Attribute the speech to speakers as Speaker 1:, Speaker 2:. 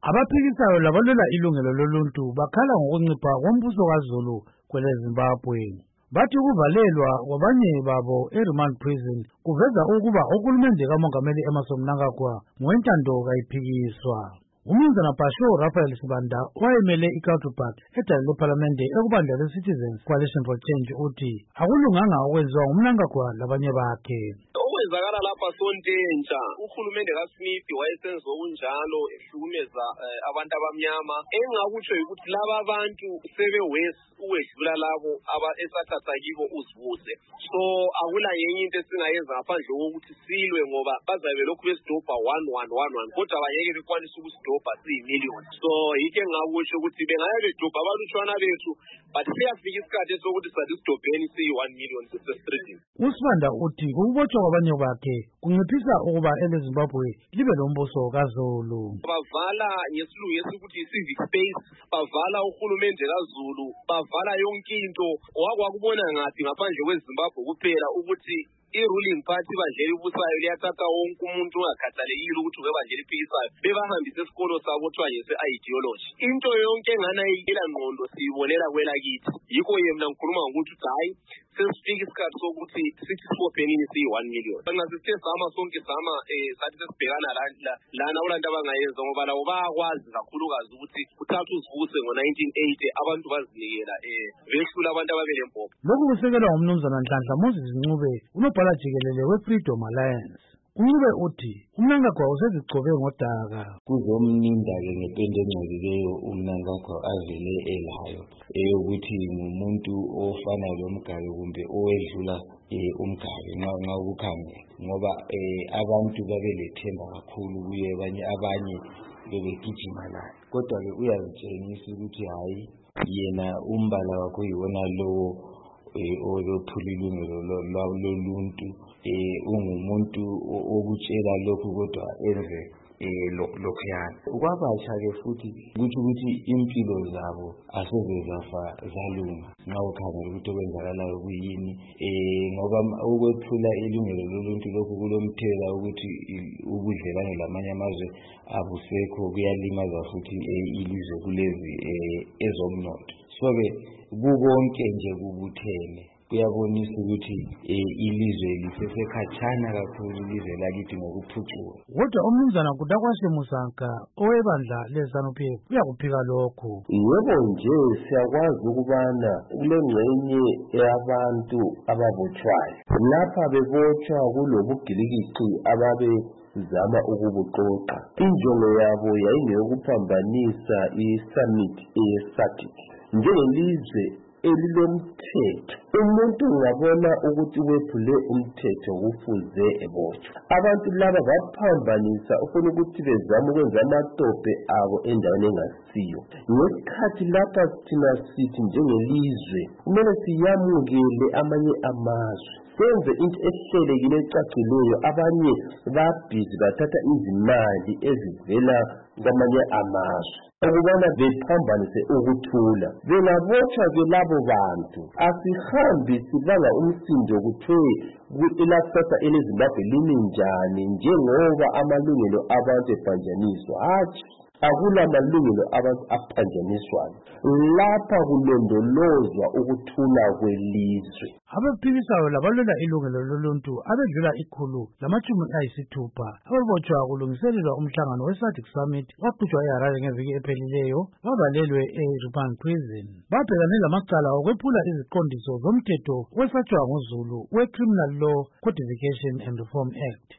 Speaker 1: Abaphikisayo labalwela ilungelo loluntu bakhala ngokuncipha kombuso kaZulu kwele Zimbabwe. Bathi ukuvalelwa kwabanye babo e-remand prison kuveza ukuba uhulumende kaMongameli Emmerson Mnangagwa ngoentando kayiphikiswa. Umnumzana Basho Raphael Sibanda owayemele iCulturepark edale lePhalamende ekubandla le-Citizens Coalition for Change uthi akulunganga okwenziwa nguMnangagwa labanye bakhe.
Speaker 2: Okwenzakala lapha sontentsha uhulumende kaSmith wayesenza okunjalo ehlukumeza abantu abamnyama. Engakutsho ukuthi laba abantu sebewesi ukwedlula labo esathatha kibo uzibuze. So akula yenye into esingayenza ngaphandle kokuthi silwe ngoba bazabe lokhu besidobha 1 kodwa bayeke bekwanisa ukusidobha siyimiliyoni. So yike ngakutsho ukuthi bengaye bedobha abalutshwana bethu but siyafika isikhathi sokuthi sasidobheni siyi-1 million sisestreetini.
Speaker 1: uSibanda uthi ukubotshwa kwabanye bakhe kunciphisa ukuba eleZimbabwe libe lombuso kaZulu.
Speaker 2: Bavala ngesilungu esikuthi civic space, bavala uhulumende kaZulu, bavala yonke into. Wakubona ngathi ngaphandle kweZimbabwe kuphela ukuthi i-ruling party bandlela ibusayo liyathatha wonke umuntu ungakhathalekile ukuthi ubebandlela iphikisayo bebahambise esikolo sabo kuthiwa ngese-ideology. Into yonke enganayikela ngqondo siyibonela kwelakithi. Yikho yena ngikhuluma ngokuthi hayi sesifika isikhathi sokuthi sithi sibophenini siyi-1 million. Nxa sithe sonke sathi sesibhekana lana kulanto abangayenza ngoba labo bayakwazi kakhulukazi ukuthi kuthatha uzivuse ngo-1980 abantu bazinikela behlula abantu ababelempopo.
Speaker 1: Lokhu kusekelwa ngumnumzana Nhlanhla Moses Ncube unobhala jikelele we-Freedom Alliance. Ncube uthi uMnangagwa usezigcobe ngodaka.
Speaker 3: Kuzomninda-ke ngepende engcolileyo uMnangagwa avele elayo eyokuthi ngumuntu ofana lomgayo kumbe owedlula umgayo nxa ukukhambe ngoba abantu babelethemba kakhulu kuye abanye bebegijima laye. Kodwa-ke uyazitshengisa ukuthi hayi yena umbala wakho yiwona lowo olophula ilungelo loluntu, ungumuntu okutshela lokhu kodwa enze lokhuyana. Kwabasha-ke futhi kutsho ukuthi impilo zabo aseze zafa zalunga nxa ukhangela ukuthi okwenzakalayo kuyini, ngoba ukwephula ilungelo loluntu lokhu kulomthelela ukuthi ubudlelwane lamanye amazwe abusekho, kuyalimaza futhi ilizwe kulezi ezomnotho. So-ke kukonke nje kubuthene kuyabonisa ukuthi ilizwe lisesekhatshana kakhulu ilizwe lakithi ngokuphucuka.
Speaker 1: Kodwa umnumzana Kudakwashe Musanka owebandla leZANU-PF uyakuphika lokhu.
Speaker 4: Yebo nje siyakwazi ukubana kulengxenye yabantu ababotshwayo lapha bebotshwa kulobugilikici ababezama ukubuqoqa. Injongo yabo yayingeyokuphambanisa i-summit ye-SADC njengelizwe elilomthetho. Umuntu ungabona ukuthi wephule umthetho kufuze ebotshwe. Abantu laba baphambanisa ufuna ukuthi bezama ukwenza amatobhe abo endaweni engasiyo. Ngesikhathi lapha thina sithi njengelizwe kumele siyamukele amanye amazwe, senze into ehlelekile ecacileyo. Abanye babhizi bathatha izimali ezivela kwamanye amazwe ukubana bephambanise ukuthula. Bengabotshwa-ke labo bantu asihambi sibanga umsindo kuthiwe elakusasa eleZimbabwe limi njani njengoba amalungelo abantu ephanjaniswa. Hatshi, akula malungelo abantu aphanjaniswayo. Lapha kulondolozwa ukuthula kwelizwe.
Speaker 1: Abaphikisayo labalwela ilungelo loluntu abedlula 160 ababotshwa kulungiselelwa umhlangano we-SADC Summit waqhutshwa eHarare ngeviki ephelileyo bavalelwe e-remand prison. Babhekane lamacala okwephula iziqondiso zomthetho wesatshwa nguZulu we-Criminal Law Codification and Reform Act.